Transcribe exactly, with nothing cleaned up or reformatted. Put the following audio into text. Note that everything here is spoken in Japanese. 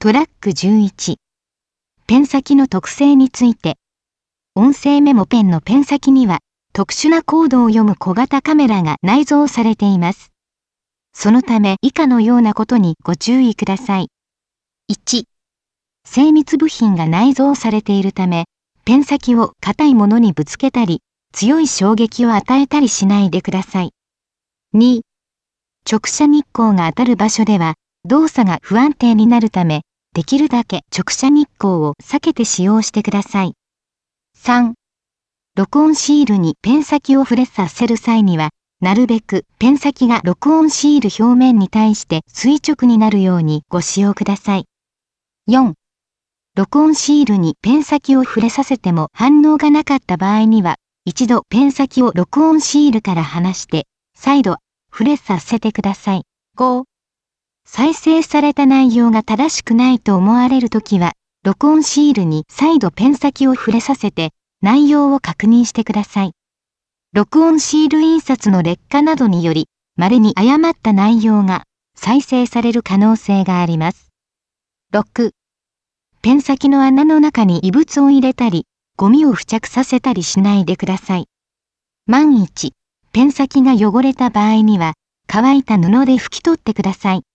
トラックじゅういち。ペン先の特性について。音声メモペンのペン先には、特殊なコードを読む小型カメラが内蔵されています。そのため以下のようなことにご注意ください。いち. 精密部品が内蔵されているため、ペン先を硬いものにぶつけたり、強い衝撃を与えたりしないでください。に. 直射日光が当たる場所では、動作が不安定になるため、できるだけ直射日光を避けて使用してください。さん. 録音シールにペン先を触れさせる際には、なるべくペン先が録音シール表面に対して垂直になるようにご使用ください。よん. 録音シールにペン先を触れさせても反応がなかった場合には、一度ペン先を録音シールから離して、再度触れさせてください。ご. 再生された内容が正しくないと思われるときは、録音シールに再度ペン先を触れさせて、内容を確認してください。録音シール印刷の劣化などにより、稀に誤った内容が再生される可能性があります。ろく. ペン先の穴の中に異物を入れたり、ゴミを付着させたりしないでください。万一、ペン先が汚れた場合には、乾いた布で拭き取ってください。